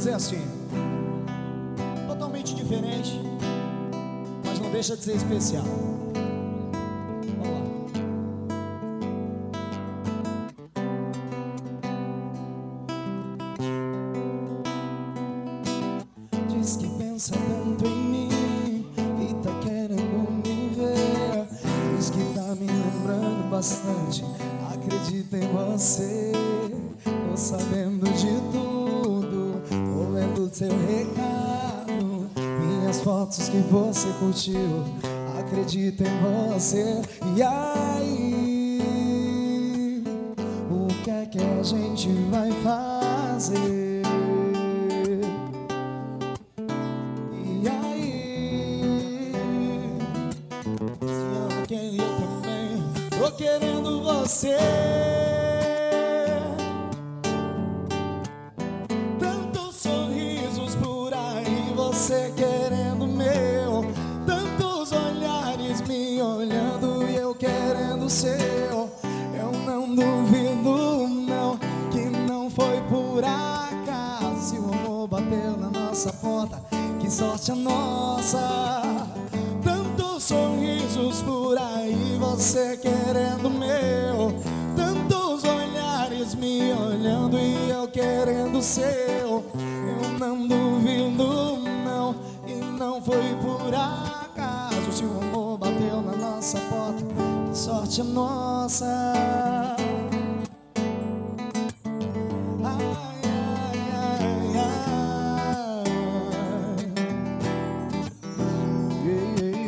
fazer assim, totalmente diferente, mas não deixa de ser especial. Vamos lá. Diz que pensa tanto em mim e tá querendo me ver. Diz que tá me lembrando bastante, acredita em você. Tô sabendo de tudo, tô lendo seu recado, minhas fotos que você curtiu, acredita em você. E aí, o que é que a gente vai fazer? E aí, se ama quem eu também tô querendo você. Você querendo meu, tantos olhares me olhando e eu querendo seu. Eu não duvido não, que não foi por acaso. Se o amor bateu na nossa porta, que sorte a nossa. Tantos sorrisos por aí, você querendo meu, tantos olhares me olhando e eu querendo seu. Eu não duvido não, e não foi por acaso. Se o amor bateu na nossa porta, que sorte a nossa. Ai, ai, ai, ai. Yeah, yeah,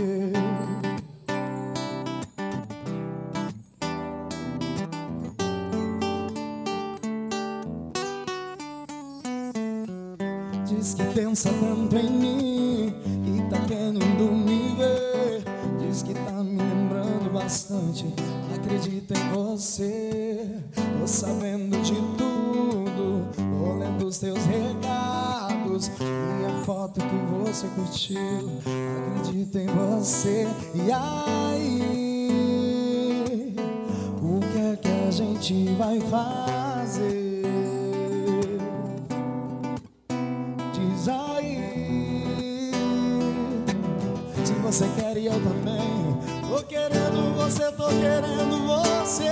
yeah. Diz que pensa tanto em mim e tá querendo me ver. Diz que tá me lembrando bastante, acredita em você. Tô sabendo de tudo, tô lendo os teus recados, minha foto que você curtiu, acredita em você. E aí, o que é que a gente vai fazer? Diz aí, se você quer e eu também tô querendo você, tô querendo você.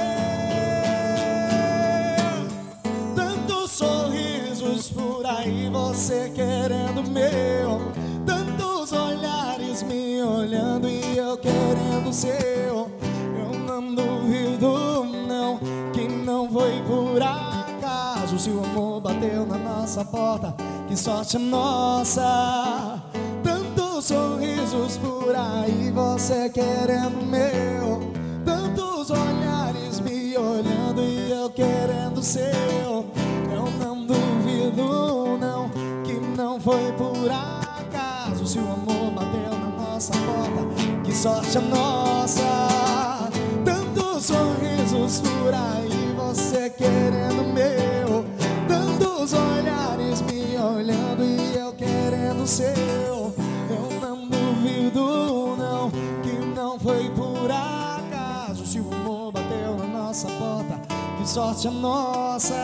Tantos sorrisos por aí, você querendo meu, tantos olhares me olhando e eu querendo seu. Eu não duvido não, que não foi por acaso. Se o amor bateu na nossa porta, que sorte a nossa. Tantos sorrisos por aí, você querendo meu, tantos olhares me olhando e eu querendo seu. Eu não duvido não, que não foi por acaso. Se o amor bateu na nossa porta, que sorte a nossa. Tantos sorrisos por aí, você querendo meu, tantos olhares me olhando e eu querendo seu. Eu não duvido não, que não foi por acaso. Se o amor bateu na nossa porta, que sorte a nossa.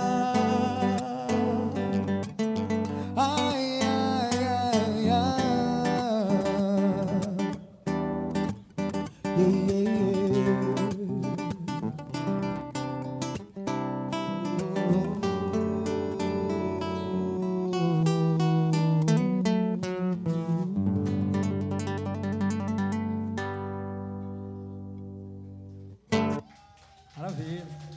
Ai, ai, ai, ai. Yeah, yeah, yeah. Maravilha.